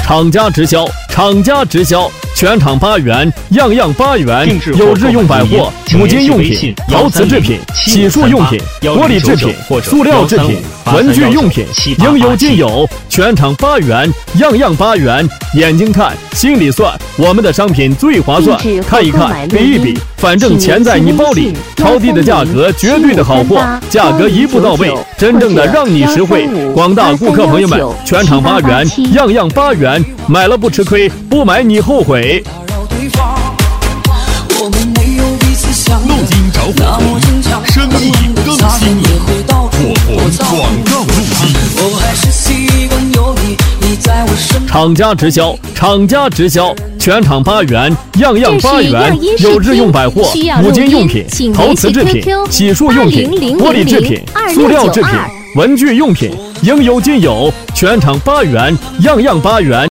厂家直销，厂家直销，全场8元，样样8元，有日用百货、五金用品、陶瓷制品、洗漱用品、玻璃制品、塑料制品、文具用品，应有尽有，全场8元，样样8元。眼睛看，心里算，我们的商品最划算。看一看，比一比，反正钱在你包里。超低的价格，绝对的好货，价格一步到位，真正的让你实惠。广大顾客朋友们，全场8元，样样8元，买了不吃亏，不买你后悔。 路经找火红，生意更兴隆。火红广告路径。 厂家直销，厂家直销，全场8元，样样8元，有日用百货、五金用品、陶瓷制品、洗漱用品、玻璃制品、塑料制品、文具用品，应有尽有，全场8元，样样8元。